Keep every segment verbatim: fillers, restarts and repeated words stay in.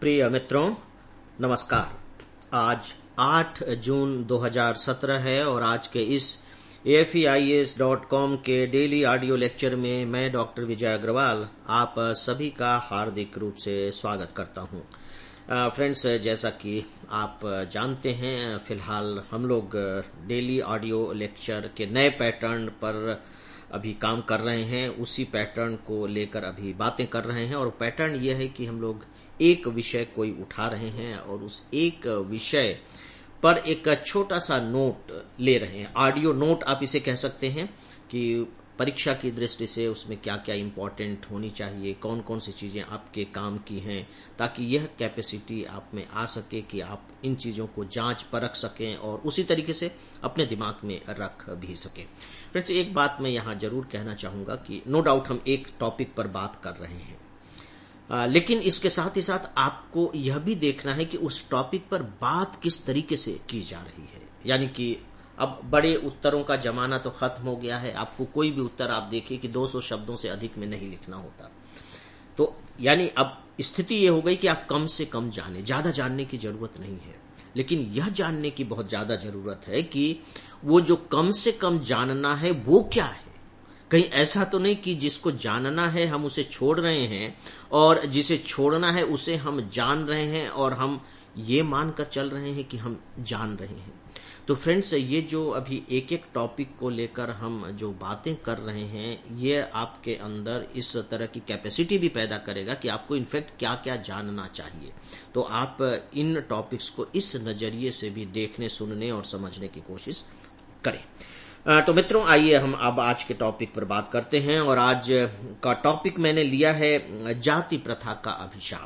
प्रिय मित्रों, नमस्कार। आज आठ जून दो हज़ार सत्रह है और आज के इस A F E I S dot com के डेली ऑडियो लेक्चर में मैं डॉक्टर विजय अग्रवाल आप सभी का हार्दिक रूप से स्वागत करता हूं। फ्रेंड्स, जैसा कि आप जानते हैं, फिलहाल हम लोग डेली ऑडियो लेक्चर के नए पैटर्न पर अभी काम कर रहे हैं। उसी पैटर्न को लेकर अभी बातें कर रहे हैं और पैटर्न यह है कि हम लोग एक विषय कोई उठा रहे हैं और उस एक विषय पर एक छोटा सा नोट ले रहे हैं। ऑडियो नोट आप इसे कह सकते हैं कि परीक्षा की दृष्टि से उसमें क्या क्या इंपॉर्टेंट होनी चाहिए, कौन कौन सी चीजें आपके काम की हैं, ताकि यह कैपेसिटी आप में आ सके कि आप इन चीजों को जांच परख सकें और उसी तरीके से अपने दिमाग में रख भी सकें। फ्रेंड्स, एक बात मैं यहाँ जरूर कहना चाहूंगा कि नो डाउट हम एक टॉपिक पर बात कर रहे हैं, आ, लेकिन इसके साथ ही साथ आपको यह भी देखना है कि उस टॉपिक पर बात किस तरीके से की जा रही है। यानी कि अब बड़े उत्तरों का जमाना तो खत्म हो गया है। आपको कोई भी उत्तर आप देखिए कि दो सौ शब्दों से अधिक में नहीं लिखना होता। तो यानी अब स्थिति ये हो गई कि आप कम से कम जाने, ज्यादा जानने की जरूरत नहीं है, लेकिन यह जानने की बहुत ज्यादा जरूरत है कि वो जो कम से कम जानना है वो क्या है। कहीं ऐसा तो नहीं कि जिसको जानना है हम उसे छोड़ रहे हैं और जिसे छोड़ना है उसे हम जान रहे हैं और हम ये मानकर चल रहे हैं कि हम जान रहे हैं। तो फ्रेंड्स, ये जो अभी एक एक टॉपिक को लेकर हम जो बातें कर रहे हैं, ये आपके अंदर इस तरह की कैपेसिटी भी पैदा करेगा कि आपको इनफैक्ट क्या क्या जानना चाहिए। तो आप इन टॉपिक्स को इस नजरिए से भी देखने, सुनने और समझने की कोशिश करें। तो मित्रों, आइए हम अब आज के टॉपिक पर बात करते हैं और आज का टॉपिक मैंने लिया है जाति प्रथा का अभिशाप।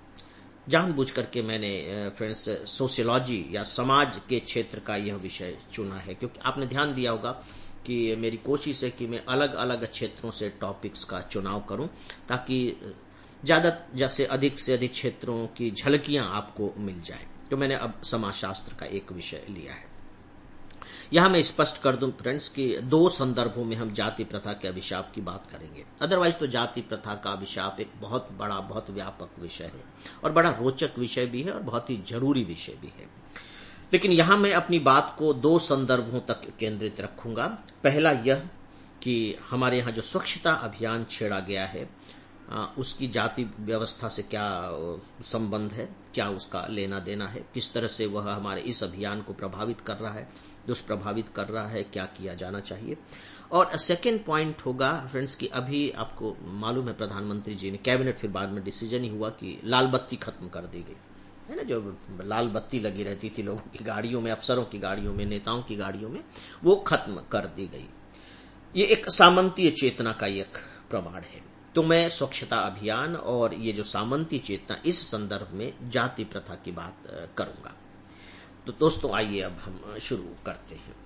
जानबूझ करके मैंने फ्रेंड्स सोशियोलॉजी या समाज के क्षेत्र का यह विषय चुना है, क्योंकि आपने ध्यान दिया होगा कि मेरी कोशिश है कि मैं अलग अलग क्षेत्रों से टॉपिक्स का चुनाव करूं ताकि ज्यादा जैसे अधिक से अधिक क्षेत्रों की झलकियां आपको मिल जाए। तो मैंने अब समाजशास्त्र का एक विषय लिया है। यहां मैं स्पष्ट कर दूं फ्रेंड्स कि दो संदर्भों में हम जाति प्रथा के अभिशाप की बात करेंगे। अदरवाइज तो जाति प्रथा का अभिशाप एक बहुत बड़ा, बहुत व्यापक विषय है और बड़ा रोचक विषय भी है और बहुत ही जरूरी विषय भी है। लेकिन यहां मैं अपनी बात को दो संदर्भों तक केंद्रित रखूंगा। पहला यह कि हमारे यहां जो स्वच्छता अभियान छेड़ा गया है, उसकी जाति व्यवस्था से क्या संबंध है, क्या उसका लेना देना है, किस तरह से वह हमारे इस अभियान को प्रभावित कर रहा है, दुष्प्रभावित कर रहा है, क्या किया जाना चाहिए। और सेकेंड पॉइंट होगा फ्रेंड्स कि अभी आपको मालूम है प्रधानमंत्री जी ने, कैबिनेट फिर बाद में डिसीजन ही हुआ कि लाल बत्ती खत्म कर दी गई है ना। जो लाल बत्ती लगी रहती थी लोगों की गाड़ियों में, अफसरों की गाड़ियों में, नेताओं की गाड़ियों में, वो खत्म कर दी गई। ये एक सामंतीय चेतना का एक प्रमाण है। तो मैं स्वच्छता अभियान और ये जो सामंती चेतना, इस संदर्भ में जाति प्रथा की बात करूंगा। तो दोस्तों, आइए अब हम शुरू करते हैं।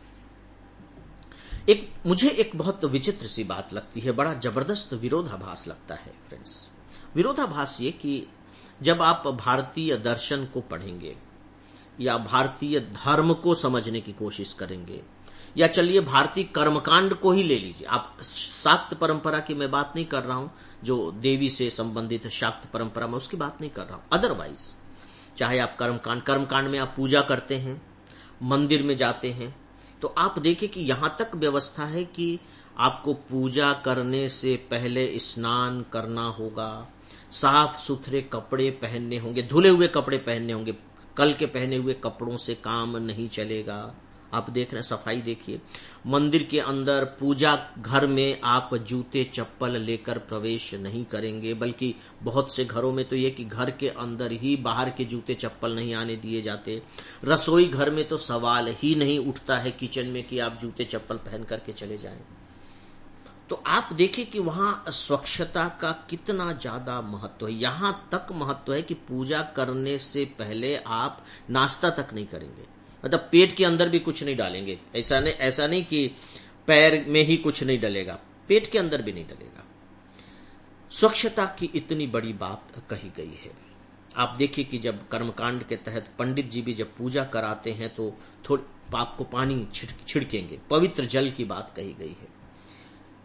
एक मुझे एक बहुत विचित्र सी बात लगती है, बड़ा जबरदस्त विरोधाभास लगता है फ्रेंड्स। विरोधाभास ये कि जब आप भारतीय दर्शन को पढ़ेंगे या भारतीय धर्म को समझने की कोशिश करेंगे, या चलिए भारतीय कर्मकांड को ही ले लीजिए। आप शाक्त परंपरा की मैं बात नहीं कर रहा हूं, जो देवी से संबंधित शाक्त परंपरा में, उसकी बात नहीं कर रहा हूं। अदरवाइज चाहे आप कर्मकांड कर्मकांड में आप पूजा करते हैं, मंदिर में जाते हैं, तो आप देखिए कि यहां तक व्यवस्था है कि आपको पूजा करने से पहले स्नान करना होगा, साफ सुथरे कपड़े पहनने होंगे, धुले हुए कपड़े पहनने होंगे, कल के पहने हुए कपड़ों से काम नहीं चलेगा। आप देख रहे हैं, सफाई देखिए। मंदिर के अंदर, पूजा घर में आप जूते चप्पल लेकर प्रवेश नहीं करेंगे, बल्कि बहुत से घरों में तो ये कि घर के अंदर ही बाहर के जूते चप्पल नहीं आने दिए जाते। रसोई घर में तो सवाल ही नहीं उठता है किचन में कि आप जूते चप्पल पहन करके चले जाएं। तो आप देखिए कि वहां स्वच्छता का कितना ज्यादा महत्व है। यहां तक महत्व है कि पूजा करने से पहले आप नाश्ता तक नहीं करेंगे, मतलब पेट के अंदर भी कुछ नहीं डालेंगे। ऐसा नहीं ऐसा नहीं कि पैर में ही कुछ नहीं डलेगा, पेट के अंदर भी नहीं डलेगा। स्वच्छता की इतनी बड़ी बात कही गई है। आप देखिए कि जब कर्मकांड के तहत पंडित जी भी जब पूजा कराते हैं तो थोड़ी आपको पानी छिड़केंगे, पवित्र जल की बात कही गई है।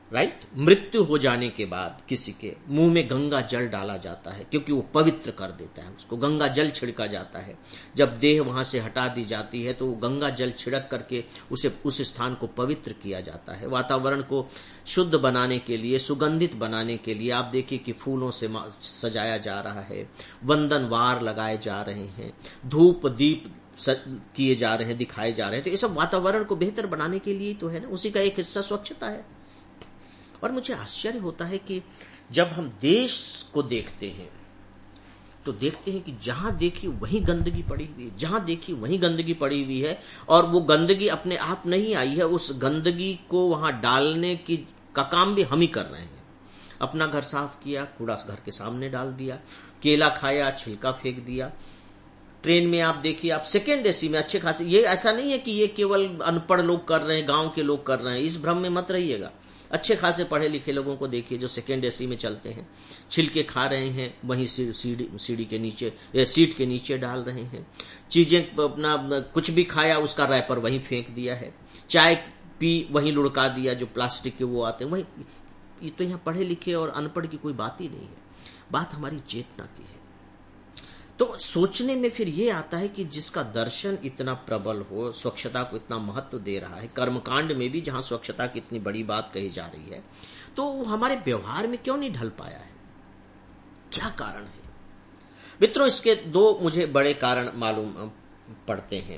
राइट, मृत्यु हो जाने के बाद किसी के मुंह में गंगा जल डाला जाता है, क्योंकि वो पवित्र कर देता है उसको। गंगा जल छिड़का जाता है। जब देह वहां से हटा दी जाती है तो गंगा जल छिड़क करके उसे उस स्थान को पवित्र किया जाता है। वातावरण को शुद्ध बनाने के लिए, सुगंधित बनाने के लिए आप देखिए कि फूलों से सजाया जा रहा है, वंदन वार लगाए जा रहे हैं, धूप दीप किए जा रहे हैं, दिखाए जा रहे हैं। तो ये सब वातावरण को बेहतर बनाने के लिए तो है ना, उसी का एक हिस्सा स्वच्छता है। और मुझे आश्चर्य होता है कि जब हम देश को देखते हैं तो देखते हैं कि जहां देखी वहीं गंदगी पड़ी हुई है, जहां देखी वहीं गंदगी पड़ी हुई है। और वो गंदगी अपने आप नहीं आई है, उस गंदगी को वहां डालने की का काम भी हम ही कर रहे हैं। अपना घर साफ किया, कूड़ा घर के सामने डाल दिया, केला खाया, छिलका फेंक दिया। ट्रेन में आप देखिए, आप सेकेंड एसी में अच्छे खासे, ये ऐसा नहीं है कि ये केवल अनपढ़ लोग कर रहे हैं, गांव के लोग कर रहे हैं, इस भ्रम में मत रहिएगा। अच्छे खासे पढ़े लिखे लोगों को देखिए जो सेकेंड एसी में चलते हैं, छिलके खा रहे हैं, वहीं सीढ़ी सीढ़ी के नीचे, सीट के नीचे डाल रहे हैं। चीजें अपना कुछ भी खाया उसका रैपर वहीं फेंक दिया है, चाय पी वहीं लुढ़का दिया, जो प्लास्टिक के वो आते हैं वहीं। ये तो यहाँ पढ़े लिखे और अनपढ़ की कोई बात ही नहीं है, बात हमारी चेतना की है। तो सोचने में फिर ये आता है कि जिसका दर्शन इतना प्रबल हो, स्वच्छता को इतना महत्व दे रहा है, कर्मकांड में भी जहां स्वच्छता की इतनी बड़ी बात कही जा रही है, तो हमारे व्यवहार में क्यों नहीं ढल पाया है? क्या कारण है मित्रों? इसके दो मुझे बड़े कारण मालूम पड़ते हैं।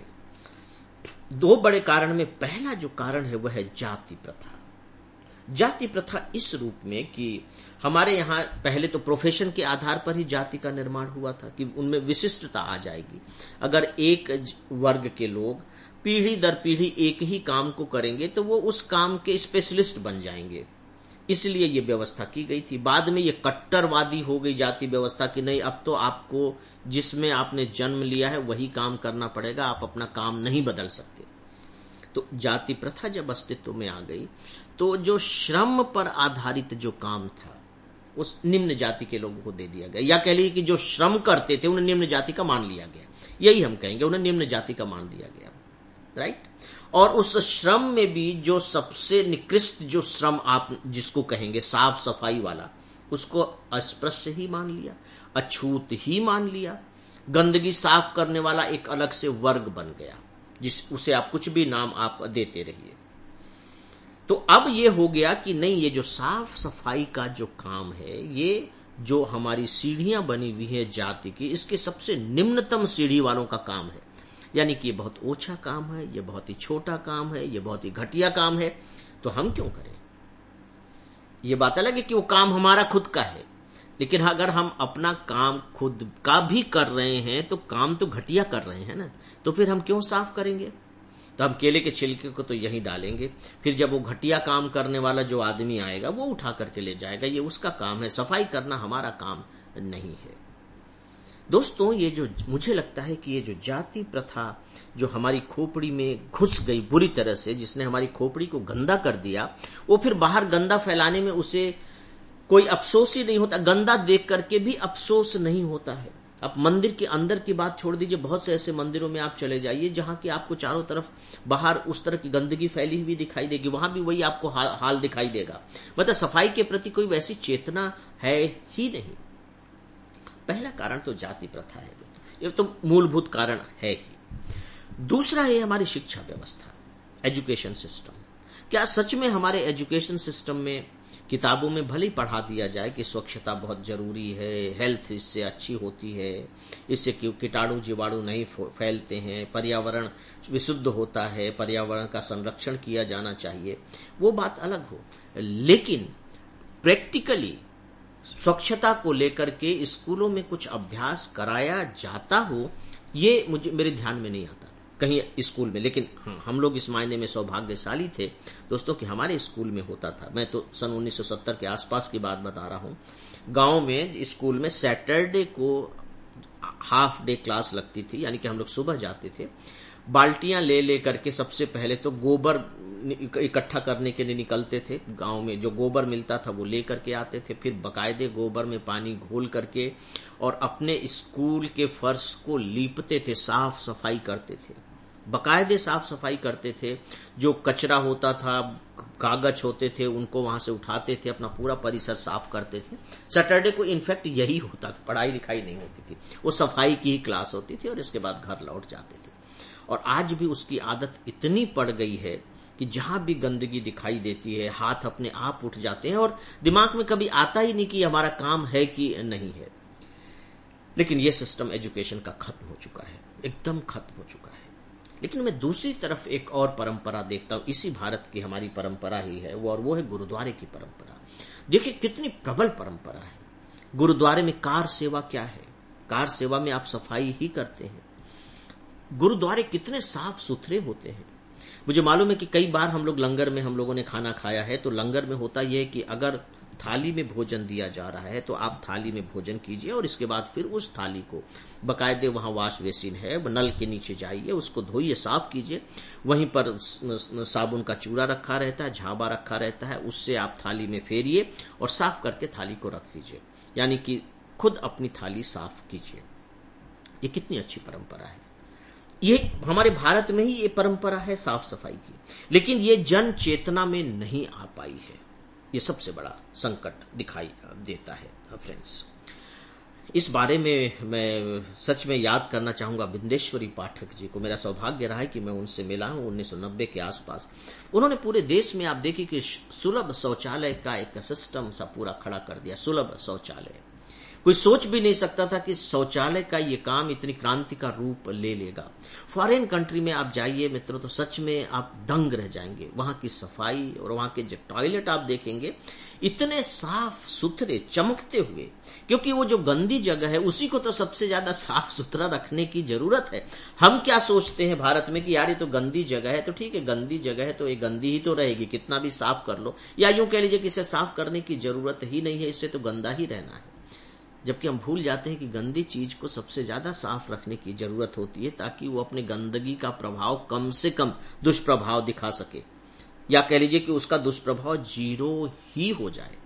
दो बड़े कारण में पहला जो कारण है वह है जाति प्रथा। जाति प्रथा इस रूप में कि हमारे यहाँ पहले तो प्रोफेशन के आधार पर ही जाति का निर्माण हुआ था कि उनमें विशिष्टता आ जाएगी। अगर एक वर्ग के लोग पीढ़ी दर पीढ़ी एक ही काम को करेंगे तो वो उस काम के स्पेशलिस्ट बन जाएंगे, इसलिए ये व्यवस्था की गई थी। बाद में ये कट्टरवादी हो गई जाति व्यवस्था की नहीं, अब तो आपको जिसमें आपने जन्म लिया है वही काम करना पड़ेगा, आप अपना काम नहीं बदल सकते। तो जाति प्रथा जब अस्तित्व में आ गई तो जो श्रम पर आधारित जो काम था उस निम्न जाति के लोगों को दे दिया गया, या कह लीजिए कि जो श्रम करते थे उन्हें निम्न जाति का मान लिया गया, यही हम कहेंगे, उन्हें निम्न जाति का मान दिया गया, राइट। और उस श्रम में भी जो सबसे निकृष्ट जो श्रम आप जिसको कहेंगे साफ सफाई वाला, उसको अस्पृश्य ही मान लिया, अछूत ही मान लिया। गंदगी साफ करने वाला एक अलग से वर्ग बन गया, जिस उसे आप कुछ भी नाम आप देते रहिए। तो अब ये हो गया कि नहीं, ये जो साफ सफाई का जो काम है, ये जो हमारी सीढ़ियां बनी हुई है जाति की, इसके सबसे निम्नतम सीढ़ी वालों का काम है। यानी कि ये बहुत ओछा काम है, ये बहुत ही छोटा काम है, ये बहुत ही घटिया काम है, तो हम क्यों करें? ये बात अलग है कि वो काम हमारा खुद का है, लेकिन अगर हम अपना काम खुद का भी कर रहे हैं तो काम तो घटिया कर रहे हैं ना, तो फिर हम क्यों साफ करेंगे? तो हम केले के छिलके को तो यहीं डालेंगे, फिर जब वो घटिया काम करने वाला जो आदमी आएगा वो उठा करके ले जाएगा, ये उसका काम है, सफाई करना हमारा काम नहीं है। दोस्तों, ये जो मुझे लगता है कि ये जो जाति प्रथा जो हमारी खोपड़ी में घुस गई बुरी तरह से, जिसने हमारी खोपड़ी को गंदा कर दिया, वो फिर बाहर गंदा फैलाने में उसे कोई अफसोस ही नहीं होता, गंदा देख करके भी अफसोस नहीं होता है। आप मंदिर के अंदर की बात छोड़ दीजिए, बहुत से ऐसे मंदिरों में आप चले जाइए जहां की आपको चारों तरफ बाहर उस तरह की गंदगी फैली हुई दिखाई देगी, वहां भी वही आपको हाल, हाल दिखाई देगा। मतलब सफाई के प्रति कोई वैसी चेतना है ही नहीं। पहला कारण तो जाति प्रथा है, ये तो मूलभूत कारण है ही। दूसरा है हमारी शिक्षा व्यवस्था, एजुकेशन सिस्टम। क्या सच में हमारे एजुकेशन सिस्टम में किताबों में भले ही पढ़ा दिया जाए कि स्वच्छता बहुत जरूरी है, हेल्थ इससे अच्छी होती है, इससे कीटाणु जीवाणु नहीं फैलते हैं, पर्यावरण विशुद्ध होता है, पर्यावरण का संरक्षण किया जाना चाहिए, वो बात अलग हो, लेकिन प्रैक्टिकली स्वच्छता को लेकर के स्कूलों में कुछ अभ्यास कराया जाता हो, ये मुझे मेरे ध्यान में नहीं आता कहीं स्कूल में। लेकिन हाँ, हम लोग इस मायने में सौभाग्यशाली थे दोस्तों कि हमारे स्कूल में होता था। मैं तो सन उन्नीस सौ सत्तर के आसपास की बात बता रहा हूँ। गांव में स्कूल में सैटरडे को हाफ डे क्लास लगती थी, यानी कि हम लोग सुबह जाते थे, बाल्टियां ले ले करके सबसे पहले तो गोबर इकट्ठा करने के लिए निकलते थे। गांव में जो गोबर मिलता था वो ले करके आते थे, फिर बकायदे गोबर में पानी घोल करके और अपने स्कूल के फर्श को लीपते थे, साफ सफाई करते थे, बकायदे साफ सफाई करते थे। जो कचरा होता था कागज होते थे उनको वहां से उठाते थे, अपना पूरा परिसर साफ करते थे। सैटरडे को इनफैक्ट यही होता था, पढ़ाई लिखाई नहीं होती थी, वो सफाई की ही क्लास होती थी और इसके बाद घर लौट जाते थे। और आज भी उसकी आदत इतनी पड़ गई है कि जहां भी गंदगी दिखाई देती है हाथ अपने आप उठ जाते हैं और दिमाग में कभी आता ही नहीं कि हमारा काम है कि नहीं है। लेकिन यह सिस्टम एजुकेशन का खत्म हो चुका है, एकदम खत्म हो चुका है। लेकिन मैं दूसरी तरफ एक और परंपरा देखता हूं, इसी भारत की हमारी परंपरा ही है वो, और वो है गुरुद्वारे की परंपरा। देखिए कितनी प्रबल परंपरा है। गुरुद्वारे में कार सेवा क्या है? कार सेवा में आप सफाई ही करते हैं। गुरुद्वारे कितने साफ सुथरे होते हैं। मुझे मालूम है कि कई बार हम लोग लंगर में हम लोगों ने खाना खाया है, तो लंगर में होता यह है कि अगर थाली में भोजन दिया जा रहा है तो आप थाली में भोजन कीजिए और इसके बाद फिर उस थाली को बकायदे, वहां वॉश बेसिन है, नल के नीचे जाइए, उसको धोइए, साफ कीजिए। वहीं पर साबुन का चूड़ा रखा रहता है, झाबा रखा रहता है, उससे आप थाली में फेरिए और साफ करके थाली को रख लीजिए, यानी कि खुद अपनी थाली साफ कीजिए। ये कितनी अच्छी परंपरा है। ये हमारे भारत में ही ये परंपरा है साफ सफाई की, लेकिन ये जन चेतना में नहीं आ पाई है। ये सबसे बड़ा संकट दिखाई देता है फ्रेंड्स। इस बारे में मैं सच में याद करना चाहूंगा बिंदेश्वरी पाठक जी को। मेरा सौभाग्य रहा है कि मैं उनसे मिला हूं उन्नीस सौ नब्बे के आसपास। उन्होंने पूरे देश में आप देखिए कि सुलभ शौचालय का एक सिस्टम सा पूरा खड़ा कर दिया। सुलभ शौचालय, कोई सोच भी नहीं सकता था कि शौचालय का ये काम इतनी क्रांति का रूप ले लेगा। फॉरेन कंट्री में आप जाइए मित्रों तो सच में आप दंग रह जाएंगे। वहां की सफाई और वहां के जो टॉयलेट आप देखेंगे इतने साफ सुथरे चमकते हुए, क्योंकि वो जो गंदी जगह है उसी को तो सबसे ज्यादा साफ सुथरा रखने की जरूरत है। हम क्या सोचते हैं भारत में कि यार ये तो गंदी जगह है, तो ठीक है गंदी जगह है तो ये गंदी ही तो रहेगी, कितना भी साफ कर लो, या यूं कह लीजिए कि इसे साफ करने की जरूरत ही नहीं है, इससे तो गंदा ही रहना है। जबकि हम भूल जाते हैं कि गंदी चीज को सबसे ज्यादा साफ रखने की जरूरत होती है ताकि वो अपने गंदगी का प्रभाव कम से कम दुष्प्रभाव दिखा सके, या कह लीजिए कि उसका दुष्प्रभाव जीरो ही हो जाए।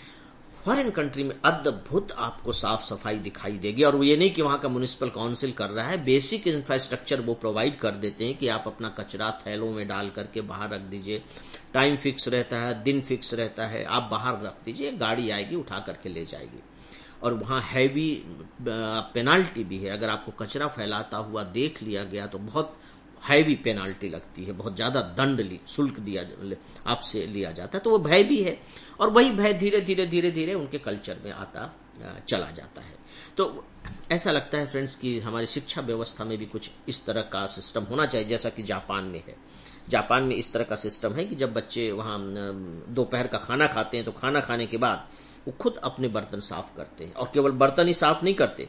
फॉरेन कंट्री में अद्भुत आपको साफ सफाई दिखाई देगी, और ये नहीं कि वहां का म्युनिसिपल काउंसिल कर रहा है, बेसिक इंफ्रास्ट्रक्चर वो प्रोवाइड कर देते हैं कि आप अपना कचरा थैलों में डाल करके बाहर रख दीजिए। टाइम फिक्स रहता है, दिन फिक्स रहता है, आप बाहर रख दीजिए, गाड़ी आएगी उठा करके ले जाएगी। और वहां हैवी पेनाल्टी भी है, अगर आपको कचरा फैलाता हुआ देख लिया गया तो बहुत हैवी पेनाल्टी लगती है, बहुत ज्यादा दंड ली शुल्क दिया आपसे लिया जाता है। तो वो भय भी है, और वही भय धीरे धीरे धीरे धीरे उनके कल्चर में आता चला जाता है। तो ऐसा लगता है फ्रेंड्स कि हमारी शिक्षा व्यवस्था में भी कुछ इस तरह का सिस्टम होना चाहिए, जैसा कि जापान में है। जापान में इस तरह का सिस्टम है कि जब बच्चे वहां दोपहर का खाना खाते हैं तो खाना खाने के बाद वो खुद अपने बर्तन साफ करते हैं, और केवल बर्तन ही साफ नहीं करते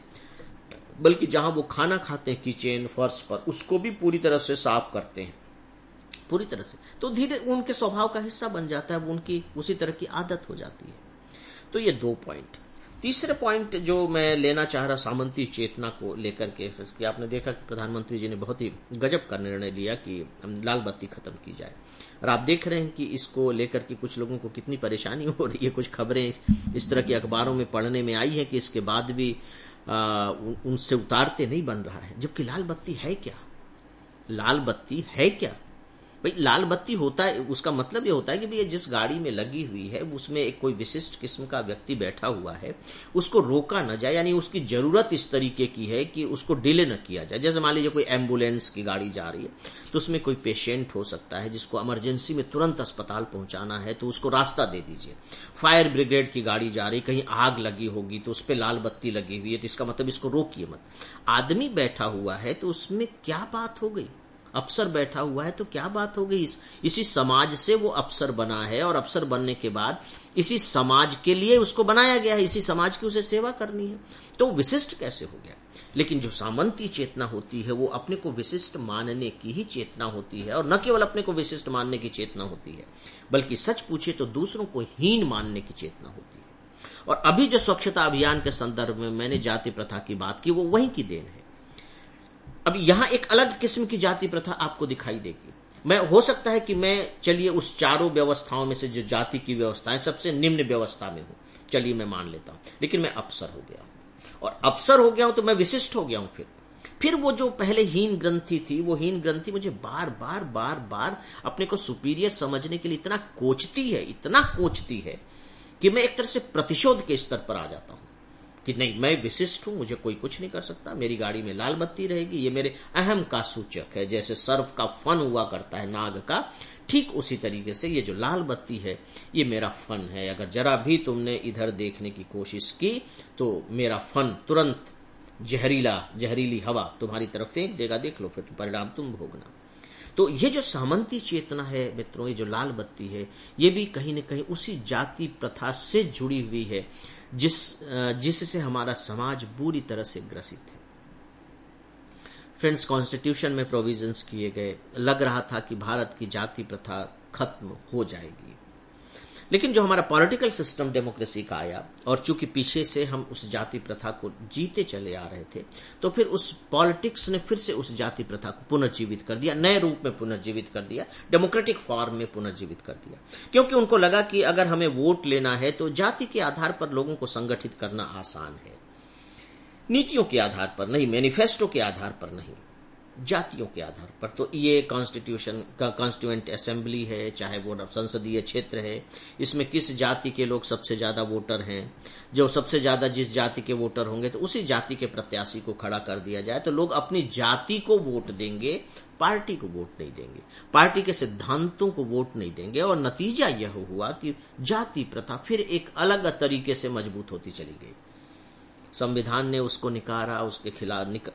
बल्कि जहां वो खाना खाते हैं किचन फर्श पर, उसको भी पूरी तरह से साफ करते हैं, पूरी तरह से। तो धीरे उनके स्वभाव का हिस्सा बन जाता है, वो उनकी उसी तरह की आदत हो जाती है। तो ये दो पॉइंट। तीसरे पॉइंट जो मैं लेना चाह रहा सामंती चेतना को लेकर के, कि आपने देखा कि प्रधानमंत्री जी ने बहुत ही गजब का निर्णय लिया कि लाल बत्ती खत्म की जाए, और आप देख रहे हैं कि इसको लेकर के कुछ लोगों को कितनी परेशानी हो रही है। कुछ खबरें इस तरह की अखबारों में पढ़ने में आई है कि इसके बाद भी आ, उनसे उतारते नहीं बन रहा है। जबकि लाल बत्ती है क्या? लाल बत्ती है क्या भाई? लाल बत्ती होता है, उसका मतलब ये होता है कि भाई जिस गाड़ी में लगी हुई है उसमें एक कोई विशिष्ट किस्म का व्यक्ति बैठा हुआ है, उसको रोका न जाए, यानी उसकी जरूरत इस तरीके की है कि उसको डिले न किया जाए। जैसे मान लीजिए कोई एम्बुलेंस की गाड़ी जा रही है तो उसमें कोई पेशेंट हो सकता है जिसको इमरजेंसी में तुरंत अस्पताल पहुंचाना है, तो उसको रास्ता दे दीजिए। फायर ब्रिगेड की गाड़ी जा रही, कहीं आग लगी होगी तो उस पर लाल बत्ती लगी हुई है, तो इसका मतलब इसको रोकिए मत। आदमी बैठा हुआ है तो उसमें क्या बात हो गई? अफसर बैठा हुआ है तो क्या बात हो गई? इस, इसी समाज से वो अफसर बना है, और अफसर बनने के बाद इसी समाज के लिए उसको बनाया गया है, इसी समाज की उसे सेवा करनी है, तो विशिष्ट कैसे हो गया? लेकिन जो सामंती चेतना होती है वो अपने को विशिष्ट मानने की ही चेतना होती है, और न केवल अपने को विशिष्ट मानने की चेतना होती है बल्कि सच पूछे तो दूसरों को हीन मानने की चेतना होती है। और अभी जो स्वच्छता अभियान के संदर्भ में मैंने जाति प्रथा की बात की, वो वहीं की देन है। अब यहां एक अलग किस्म की जाति प्रथा आपको दिखाई देगी। मैं हो सकता है कि मैं चलिए उस चारों व्यवस्थाओं में से जो जाति की व्यवस्था है सबसे निम्न व्यवस्था में हूं, चलिए मैं मान लेता हूं, लेकिन मैं अफसर हो गया हूं, और अफसर हो गया हूं तो मैं विशिष्ट हो गया हूं। फिर फिर वो जो पहले हीन ग्रंथि थी, वो हीन ग्रंथि मुझे बार बार बार बार अपने को सुपीरियर समझने के लिए इतना कोचती है, इतना कोचती है कि मैं एक तरह से प्रतिशोध के स्तर पर आ जाता हूं कि नहीं, मैं विशिष्ट हूं, मुझे कोई कुछ नहीं कर सकता, मेरी गाड़ी में लाल बत्ती रहेगी, ये मेरे अहम का सूचक है। जैसे सर्फ का फन हुआ करता है नाग का, ठीक उसी तरीके से ये जो लाल बत्ती है ये मेरा फन है। अगर जरा भी तुमने इधर देखने की कोशिश की तो मेरा फन तुरंत जहरीला जहरीली हवा तुम्हारी तरफ फेंक देगा, देख लो फिर परिणाम तुम भोगना। तो ये जो सामंती चेतना है मित्रों, ये जो लाल बत्ती है, ये भी कहीं न कहीं उसी जाति प्रथा से जुड़ी हुई है जिस जिससे हमारा समाज बुरी तरह से ग्रसित है। फ्रेंड्स, कॉन्स्टिट्यूशन में प्रोविजंस किए गए, लग रहा था कि भारत की जाति प्रथा खत्म हो जाएगी, लेकिन जो हमारा पॉलिटिकल सिस्टम डेमोक्रेसी का आया और चूंकि पीछे से हम उस जाति प्रथा को जीते चले आ रहे थे, तो फिर उस पॉलिटिक्स ने फिर से उस जाति प्रथा को पुनर्जीवित कर दिया, नए रूप में पुनर्जीवित कर दिया, डेमोक्रेटिक फॉर्म में पुनर्जीवित कर दिया। क्योंकि उनको लगा कि अगर हमें वोट लेना है तो जाति के आधार पर लोगों को संगठित करना आसान है, नीतियों के आधार पर नहीं, मैनिफेस्टो के आधार पर नहीं, जातियों के आधार पर। तो ये कॉन्स्टिट्यूशन का कॉन्स्टिट्यूएंट असेंबली है, चाहे वो संसदीय क्षेत्र है, इसमें किस जाति के लोग सबसे ज्यादा वोटर हैं, जो सबसे ज्यादा जिस जाति के वोटर होंगे तो उसी जाति के प्रत्याशी को खड़ा कर दिया जाए, तो लोग अपनी जाति को वोट देंगे, पार्टी को वोट नहीं देंगे, पार्टी के सिद्धांतों को वोट नहीं देंगे। और नतीजा यह हुआ कि जाति प्रथा फिर एक अलग तरीके से मजबूत होती चली गई। संविधान ने उसको निकारा, उसके खिलाफ निक,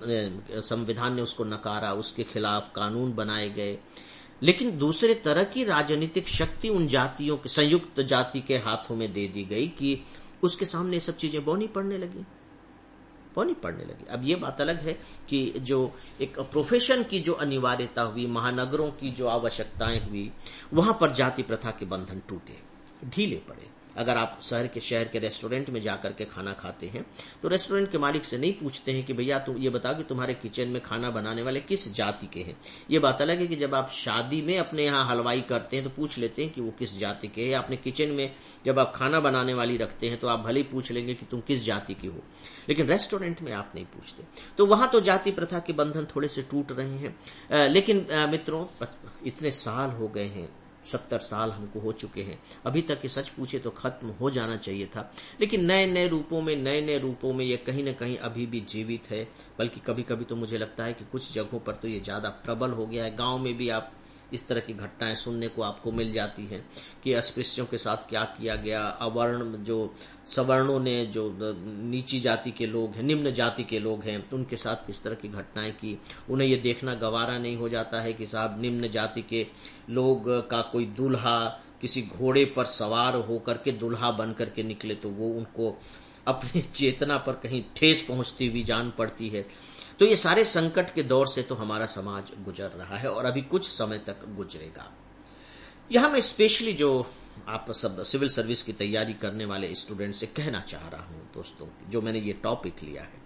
संविधान ने उसको नकारा, उसके खिलाफ कानून बनाए गए, लेकिन दूसरे तरह की राजनीतिक शक्ति उन जातियों के, संयुक्त जाति के हाथों में दे दी गई कि उसके सामने सब चीजें बौनी पड़ने लगी बौनी पड़ने लगी। अब ये बात अलग है कि जो एक प्रोफेशन की जो अनिवार्यता हुई, महानगरों की जो आवश्यकताएं हुई, वहां पर जाति प्रथा के बंधन टूटे, ढीले पड़े। अगर आप शहर के शहर के रेस्टोरेंट में जाकर के खाना खाते हैं तो रेस्टोरेंट के मालिक से नहीं पूछते हैं कि भैया तुम ये बताओ कि तुम्हारे किचन में खाना बनाने वाले किस जाति के हैं। ये बात अलग है कि जब आप शादी में अपने यहाँ हलवाई करते हैं तो पूछ लेते हैं कि वो किस जाति के हैं। अपने किचन में जब आप खाना बनाने वाली रखते हैं तो आप भले ही पूछ लेंगे कि तुम किस जाति की हो, लेकिन रेस्टोरेंट में आप नहीं पूछते। तो वहां तो जाति प्रथा के बंधन थोड़े से टूट रहे हैं। लेकिन मित्रों, इतने साल हो गए हैं, सत्तर साल हमको हो चुके हैं, अभी तक ये सच पूछे तो खत्म हो जाना चाहिए था, लेकिन नए नए रूपों में नए नए रूपों में ये कहीं न कहीं अभी भी जीवित है। बल्कि कभी कभी तो मुझे लगता है कि कुछ जगहों पर तो ये ज्यादा प्रबल हो गया है। गांव में भी आप इस तरह की घटनाएं सुनने को आपको मिल जाती हैं कि अस्पृश्यों के साथ क्या किया गया, अवर्ण जो सवर्णों ने, जो नीची जाति के लोग हैं, निम्न जाति के लोग हैं, उनके साथ किस तरह की घटनाएं की। उन्हें ये देखना गवारा नहीं हो जाता है कि साहब निम्न जाति के लोग का कोई दूल्हा किसी घोड़े पर सवार होकर के दूल्हा बन करके निकले तो वो उनको अपनी चेतना पर कहीं ठेस पहुंचती हुई जान पड़ती है। तो ये सारे संकट के दौर से तो हमारा समाज गुजर रहा है और अभी कुछ समय तक गुजरेगा। यहां मैं स्पेशली जो आप सब सिविल सर्विस की तैयारी करने वाले स्टूडेंट से कहना चाह रहा हूं दोस्तों, जो मैंने ये टॉपिक लिया है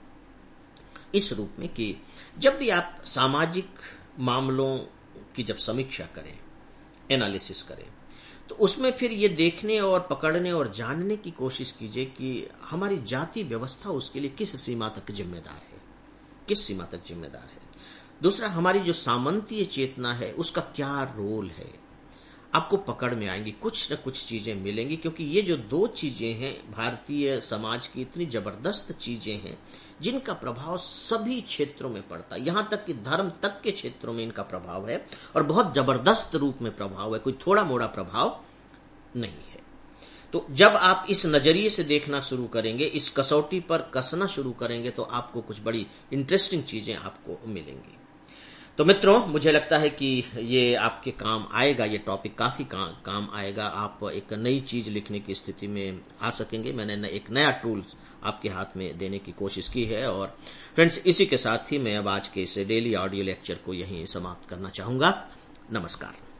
इस रूप में कि जब भी आप सामाजिक मामलों की जब समीक्षा करें, एनालिसिस करें, तो उसमें फिर ये देखने और पकड़ने और जानने की कोशिश कीजिए कि हमारी जाति व्यवस्था उसके लिए किस सीमा तक जिम्मेदार है, किस सीमा तक जिम्मेदार है। दूसरा, हमारी जो सामंतीय चेतना है उसका क्या रोल है। आपको पकड़ में आएंगी, कुछ न कुछ चीजें मिलेंगी, क्योंकि ये जो दो चीजें हैं भारतीय समाज की इतनी जबरदस्त चीजें हैं जिनका प्रभाव सभी क्षेत्रों में पड़ता है, यहां तक कि धर्म तक के क्षेत्रों में इनका प्रभाव है और बहुत जबरदस्त रूप में प्रभाव है, कोई थोड़ा मोड़ा प्रभाव नहीं है। तो जब आप इस नजरिए से देखना शुरू करेंगे, इस कसौटी पर कसना शुरू करेंगे, तो आपको कुछ बड़ी इंटरेस्टिंग चीजें आपको मिलेंगी। तो मित्रों, मुझे लगता है कि ये आपके काम आएगा, ये टॉपिक काफी का, काम आएगा। आप एक नई चीज लिखने की स्थिति में आ सकेंगे। मैंने एक नया टूल आपके हाथ में देने की कोशिश की है। और फ्रेंड्स, इसी के साथ ही मैं अब आज के इस डेली ऑडियो लेक्चर को यहीं समाप्त करना चाहूंगा। नमस्कार।